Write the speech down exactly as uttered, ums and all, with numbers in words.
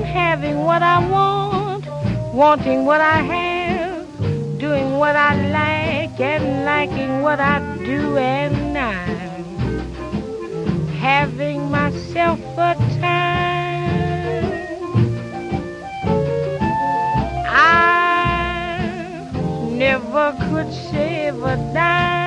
having what I want, wanting what I have, doing what I like and liking what I do, and I'm having myself a time. I never could save a dime.